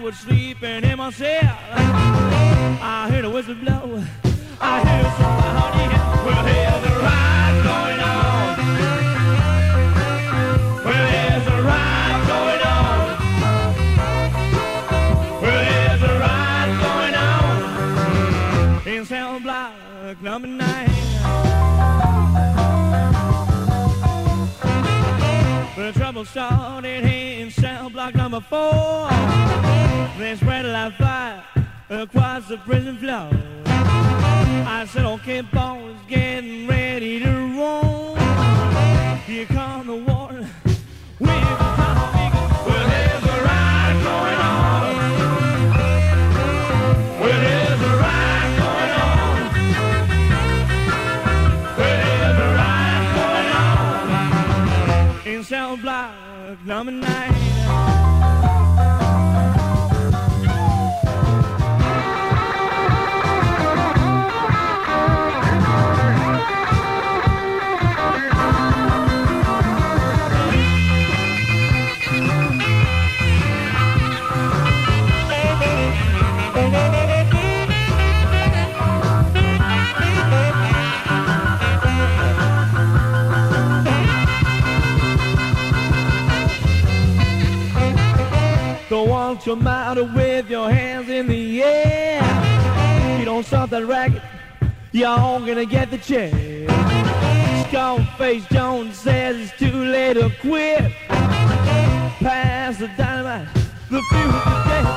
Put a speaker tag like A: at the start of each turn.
A: was sleeping in my cell. I heard a whistle blow. I heard somebody yell. Well, there's a riot going on. Well, there's a riot going on. Well, there's a riot going on in cell block number 9. The trouble started in cell block number 4. They spread like fire across the prison floor. I said, okay, boys, getting ready to roll. Here come the warden with the top figure. Well, there's a riot going on. Well, there's a riot going on. Well, there's a riot going on in cell block number 9. Don't want your matter with your hands in the air. You don't stop that racket, y'all gonna get the chair. Scarface Jones says it's too late to quit. Pass the dynamite, the fuse is dead.